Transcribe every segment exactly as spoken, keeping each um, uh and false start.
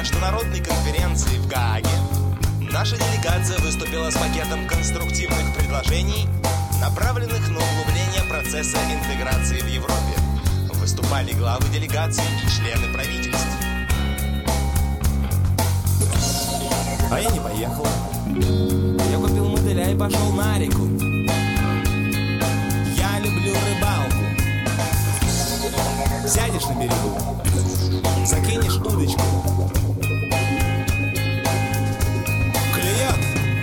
международной конференции в Гааге наша делегация выступила с пакетом конструктивных предложений, направленных на углубление процесса интеграции в Европе. Выступали главы делегаций и члены правительств. А я не поехал. Я купил мотыля и пошел на реку. Я люблю рыбалку. Сядешь на берегу, закинешь удочку. Клюет.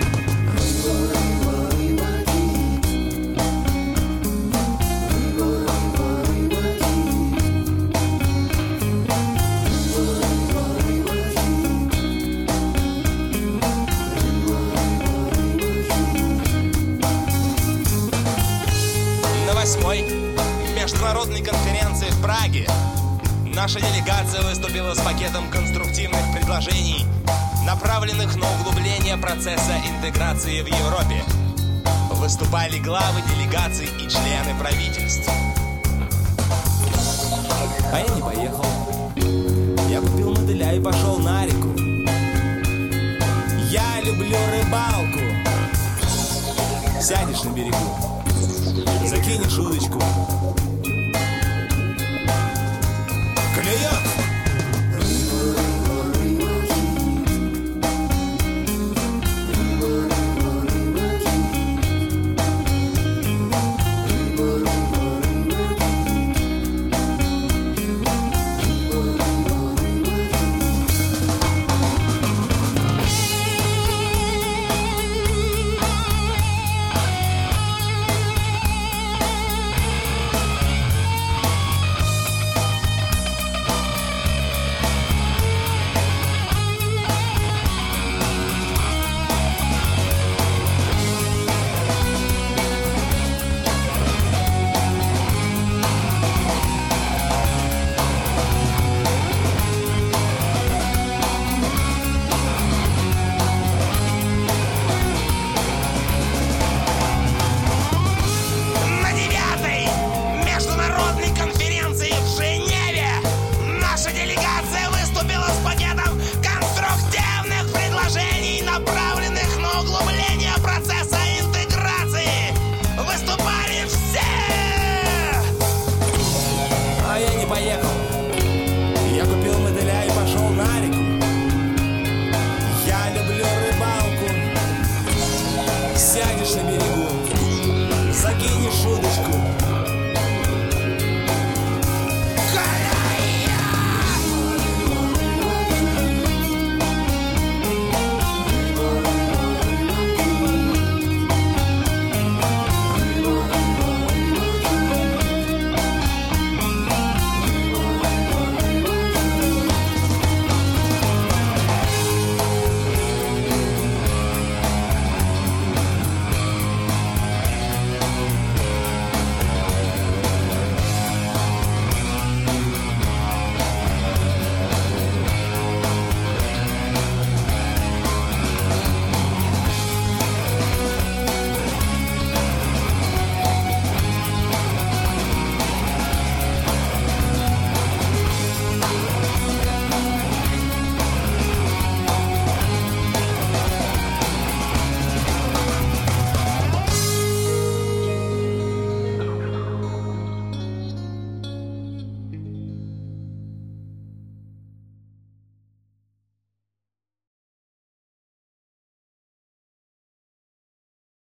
На восьмой международной конференции в Праге наша делегация выступила с пакетом конструктивных предложений, направленных на углубление процесса интеграции в Европе. Выступали главы делегаций и члены правительств. А я не поехал. Я купил мотыля и пошел на реку. Я люблю рыбалку. Сядешь на берегу, закинешь удочку. Клюет. Я купил мотыля и пошел на реку. Я люблю рыбалку. Сядешь на берегу, закинешь удочку.